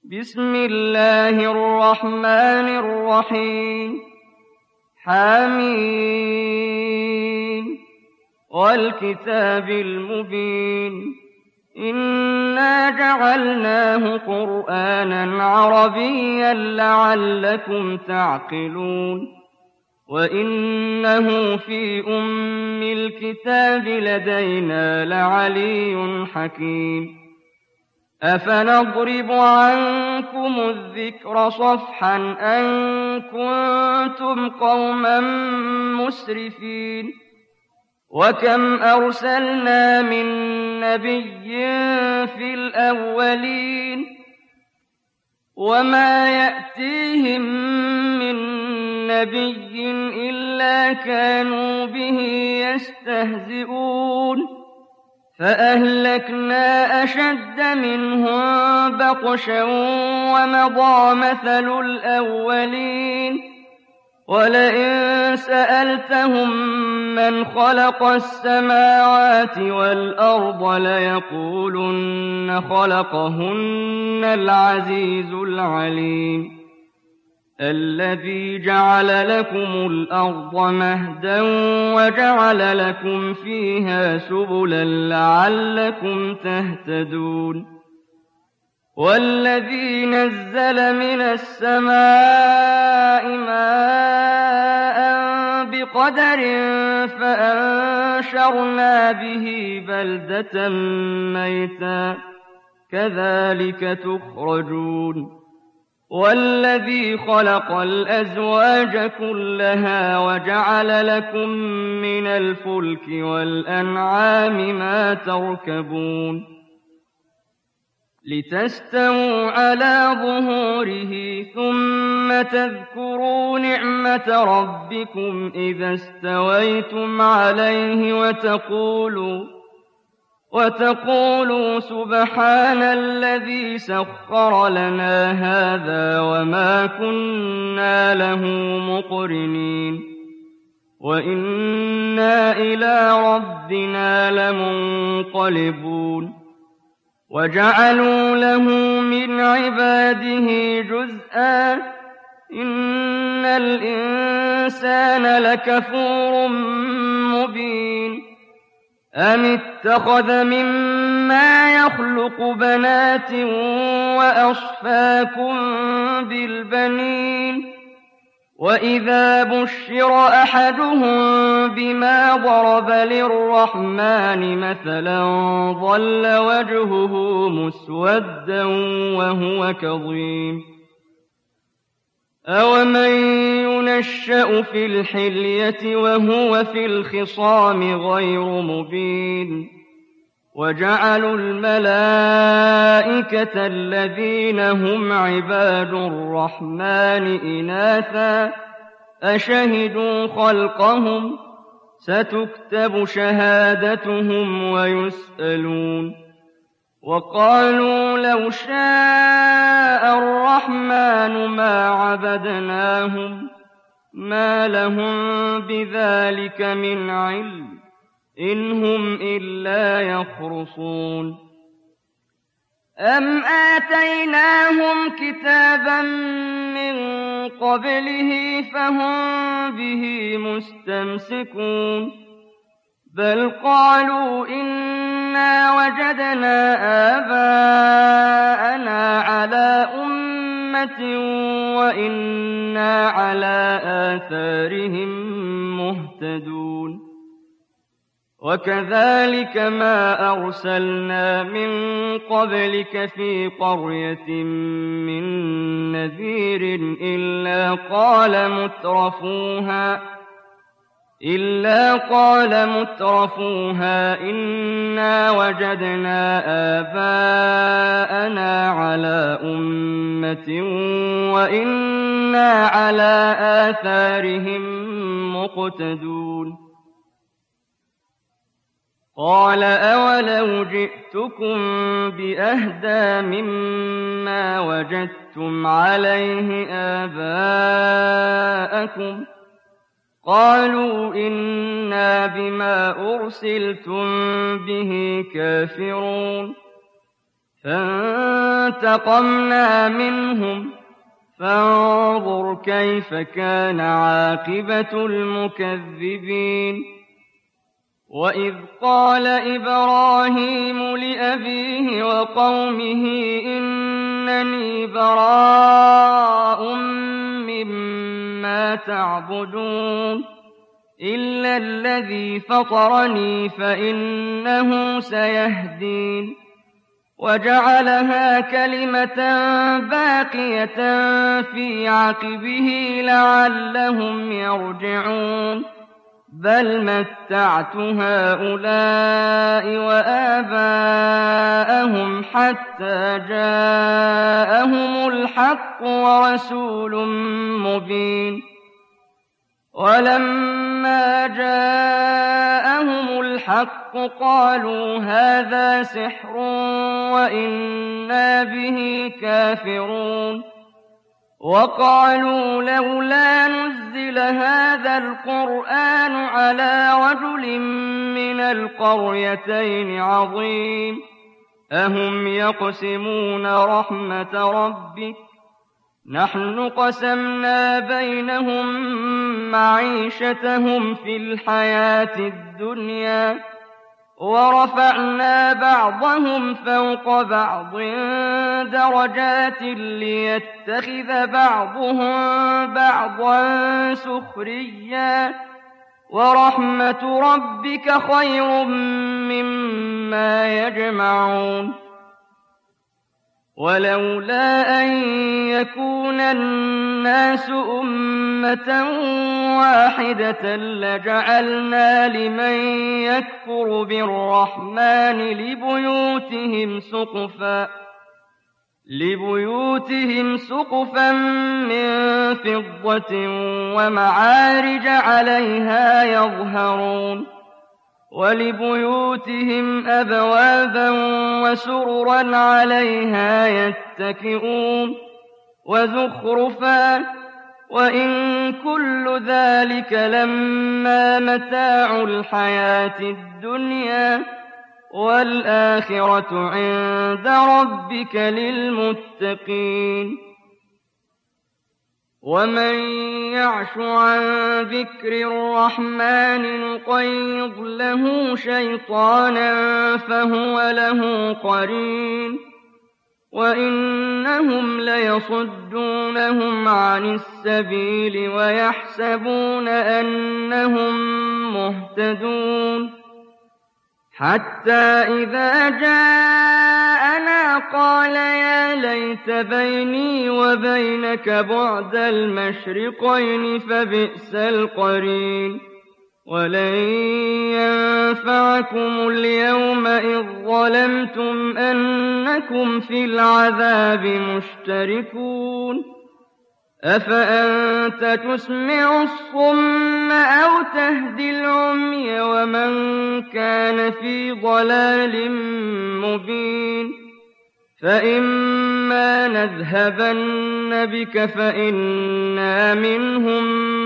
بسم الله الرحمن الرحيم حميم والكتاب المبين إنا جعلناه قرآنا عربيا لعلكم تعقلون وإنه في أم الكتاب لدينا لعلي حكيم أفنضرب عنكم الذكر صفحا أن كنتم قوما مسرفين وكم أرسلنا من نبي في الأولين وما يأتيهم من نبي إلا كانوا به يستهزئون فأهلكنا أشد منهم بطشا ومضى مثل الأولين ولئن سألتهم من خلق السماوات والأرض ليقولن خلقهن العزيز العليم الذي جعل لكم الأرض مهدا وجعل لكم فيها سبلا لعلكم تهتدون والذي نزل من السماء ماء بقدر فأنشرنا به بلدة ميتا كذلك تخرجون والذي خلق الأزواج كلها وجعل لكم من الفلك والأنعام ما تركبون لتستووا على ظهوره ثم تذكروا نعمة ربكم إذا استويتم عليه وتقولوا سبحان الذي سخر لنا هذا وما كنا له مقرنين وإنا إلى ربنا لمنقلبون وجعلوا له من عباده جزءا إن الإنسان لكفور مبين أم اتخذ مما يخلق بنات وأصفاكم بالبنين وإذا بشر أحدهم بما ضرب للرحمن مثلا ظل وجهه مسودا وهو كظيم أومن ينشأ في الحلية وهو في الخصام غير مبين وجعلوا الملائكة الذين هم عباد الرحمن إناثا أشهدوا خلقهم ستكتب شهادتهم ويسألون وقالوا لو شاء الرحمن ما عبدناهم ما لهم بذلك من علم إن هم إلا يخرصون أم آتيناهم كتابا من قبله فهم به مستمسكون بل قالوا إنا وجدنا آباءنا على أمة وإنا على آثارهم مهتدون وكذلك ما أرسلنا من قبلك في قرية من نذير إلا قال مترفوها إنا وجدنا آباءنا على أمة وإنا على آثارهم مقتدون قال أولو جئتكم بأهدى مما وجدتم عليه آباءكم قالوا إنا بما أرسلتم به كافرون فانتقمنا منهم فانظر كيف كان عاقبة المكذبين. وإذ قال إبراهيم لأبيه وقومه إنني براء مما تعبدون إلا الذي فطرني فإنه سيهدين. وجعلها كلمة باقية في عقبه لعلهم يرجعون. بل متعت هؤلاء وآباءهم حتى جاءهم الحق ورسول مبين. ولما جاءهم الحق قالوا هذا سحر وإنا به كافرون. وقالوا لولا نزل هذا القرآن على رجل من القريتين عظيم. أهم يقسمون رحمة ربك نحن قسمنا بينهم معيشتهم في الحياة الدنيا ورفعنا بعضهم فوق بعض درجات ليتخذ بعضهم بعضا سخريا ورحمة ربك خير مما يجمعون. ولولا أن يكون الناس أمة واحدة لجعلنا لمن يكفر بالرحمن لبيوتهم سقفا من فضة ومعارج عليها يظهرون. ولبيوتهم أبوابا وسررا عليها يتكئون وزخرفا وإن كل ذلك لما متاع الحياة الدنيا والآخرة عند ربك للمتقين. ومن يعش عن ذكر الرحمن نقيض له شيطانا فهو له قرين. وإنهم ليصدونهم عن السبيل ويحسبون أنهم مهتدون. حتى إذا جاءنا قال يا ليت بيني وبينك بعد المشرقين فبئس القرين. ولن ينفعكم اليوم إذ ظلمتم أنكم في العذاب مشتركون. أفأنت تسمع الصم أو تهدي العمي ومن كان في ضلال مبين. فإما نذهبن بك فإنا منهم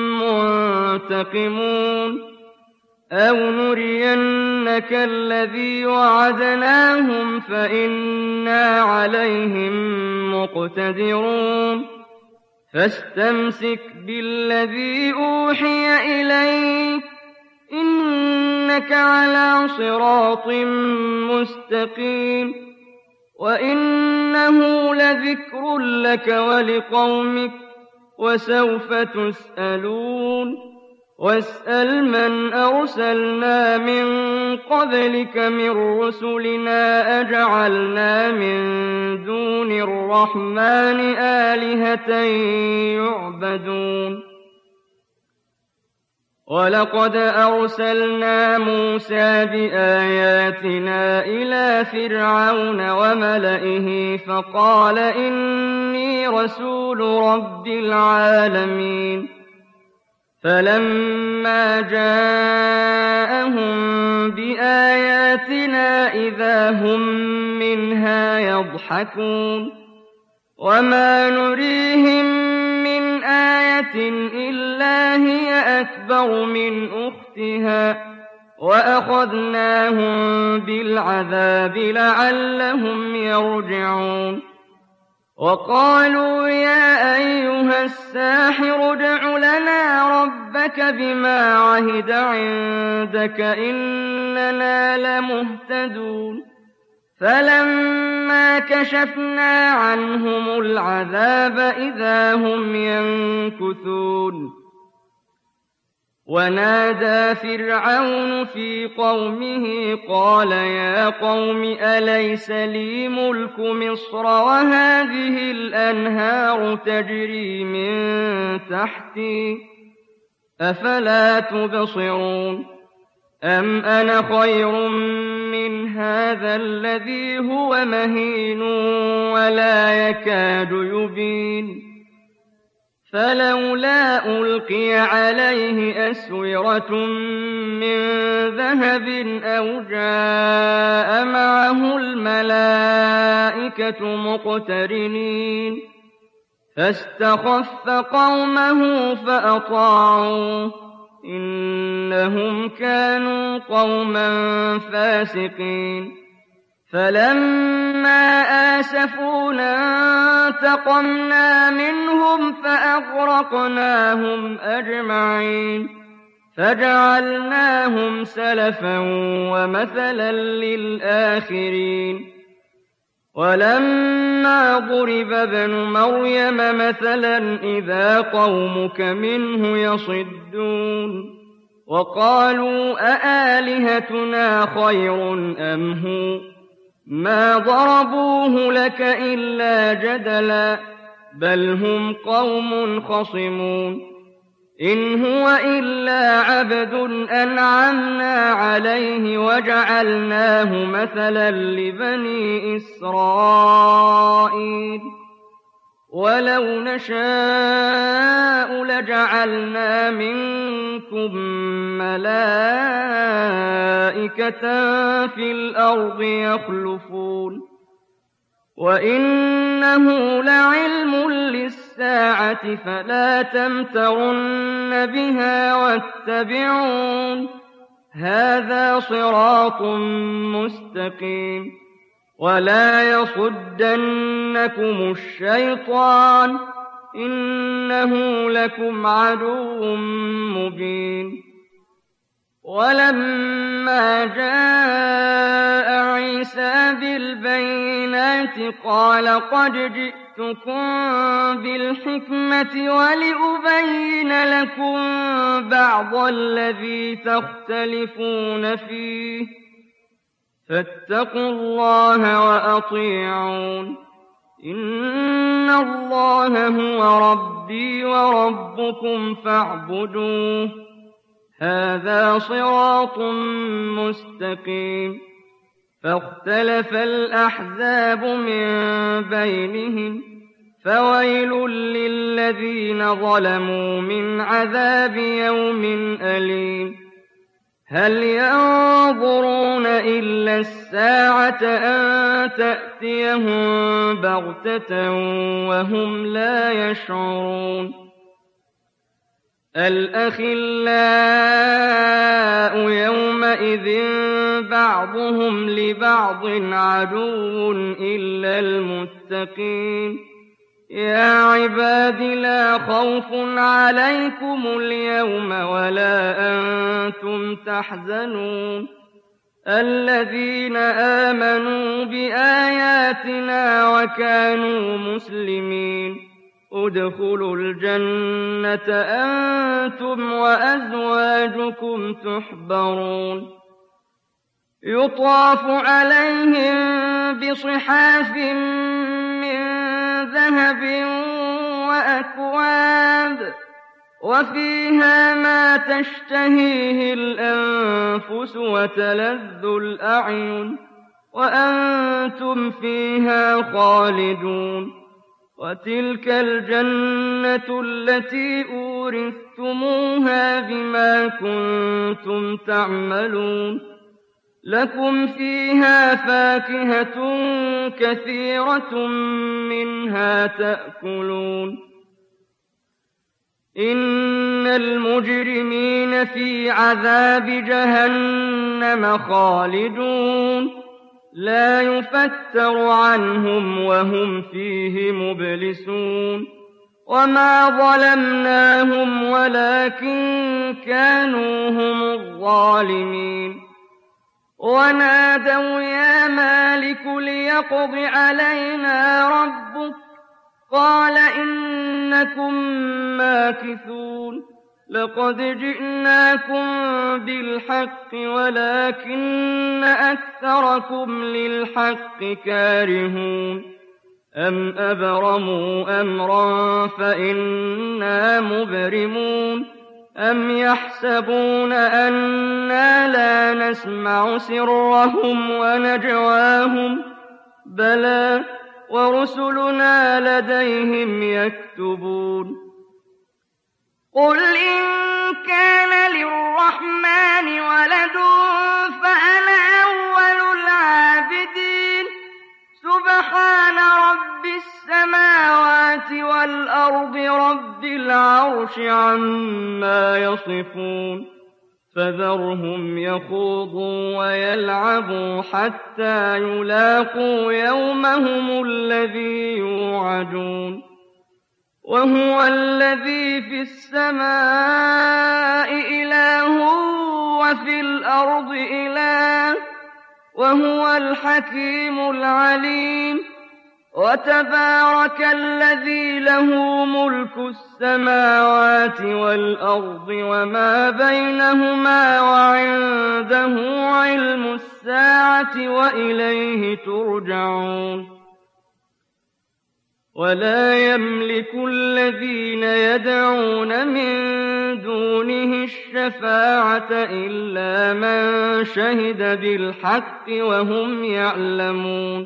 منتقمون أو نرينك الذي وعدناهم فإنا عليهم مقتدرون. فاستمسك بالذي أوحي إليك إنك على صراط مستقيم. وإنه لذكر لك ولقومك وسوف تسألون. واسأل من أرسلنا من قبلك من رسلنا أجعلنا من دون الرحمن آلهة يعبدون. ولقد أرسلنا موسى بآياتنا إلى فرعون وملئه فقال إني رسول رب العالمين. فلما جاءهم بآياتنا إذا هم منها يضحكون. وما نريهم من آية إلا هي أكبر من أختها وأخذناهم بالعذاب لعلهم يرجعون وقالوا يا أيها الساحر ادع لنا ربك بما عهد عندك إننا لمهتدون فلما كشفنا عنهم العذاب إذا هم ينكثون ونادى فرعون في قومه قال يا قوم أليس لي ملك مصر وهذه الأنهار تجري من تحتي أفلا تبصرون أم أنا خير من هذا الذي هو مهين ولا يكاد يبين فلولا ألقي عليه أسورة من ذهب أو جاء معه الملائكة مقترنين فاستخف قومه فأطاعوه إنهم كانوا قوما فاسقين فلما آسفونا انتقمنا منهم فأغرقناهم أجمعين فجعلناهم سلفا ومثلا للآخرين ولما ضرب ابن مريم مثلا إذا قومك منه يصدون وقالوا أآلهتنا خير أم هو ما ضربوه لك إلا جدلا بل هم قوم خصمون إن هو إلا عبد أنعمنا عليه وجعلناه مثلا لبني إسرائيل ولو نشاء لجعلنا منكم ملائكة في الأرض يخلفون وإنه لعلم للساعة فلا تمترن بها واتبعون هذا صراط مستقيم ولا يصدنكم الشيطان إنه لكم عدو مبين ولما جاء عيسى بالبينات قال قد جئتكم بالحكمة ولأبين لكم بعض الذي تختلفون فيه فاتقوا الله وأطيعون إن الله هو ربي وربكم فاعبدوه هذا صراط مستقيم فاختلف الأحزاب من بينهم فويل للذين ظلموا من عذاب يوم أليم هل ينظرون إلا الساعة أن تأتيهم بغتة وهم لا يشعرون الأخلاء يومئذ بعضهم لبعض عدو إلا المتقين يا عباد لا خوف عليكم اليوم ولا أنتم تحزنون الذين آمنوا بآياتنا وكانوا مسلمين ادخلوا الجنة أنتم وأزواجكم تحبرون يطاف عليهم بصحاف من ذهب وأكواب وفيها ما تشتهيه الأنفس وتلذ الأعين وأنتم فيها خالدون وتلك الجنة التي أورثتموها بما كنتم تعملون لكم فيها فاكهة كثيرة منها تأكلون إن المجرمين في عذاب جهنم خالدون لا يفتر عنهم وهم فيه مبلسون وما ظلمناهم ولكن كانوا هم الظالمين ونادوا يا مالك ليقض علينا ربك قال إنكم ماكثون لقد جئناكم بالحق ولكن أكثركم للحق كارهون أم أبرموا أمرا فإنا مبرمون أم يحسبون أنا لا نسمع سرهم ونجواهم بلى ورسلنا لديهم يكتبون قل إن كان للرحمن ولد فأنا أول العابدين سبحان رب السماوات والأرض رب العرش عما يصفون فذرهم يخوضوا ويلعبوا حتى يلاقوا يومهم الذي يوعدون وهو الذي في السماء إله وفي الأرض إله وهو الحكيم العليم وتبارك الذي له ملك السماوات والأرض وما بينهما وعنده علم الساعة وإليه ترجعون ولا يملك الذين يدعون من دونه الشفاعة إلا من شهد بالحق وهم يعلمون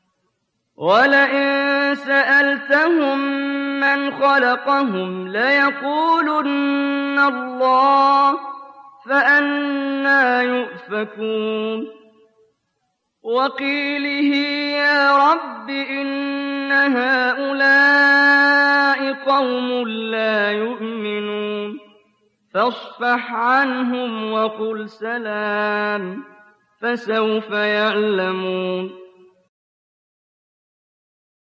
ولئن سألتهم من خلقهم ليقولن الله فأنى يؤفكون وقيله يا رب إن هؤلاء قوم لا يؤمنون فاصفح عنهم وقل سلام فسوف يعلمون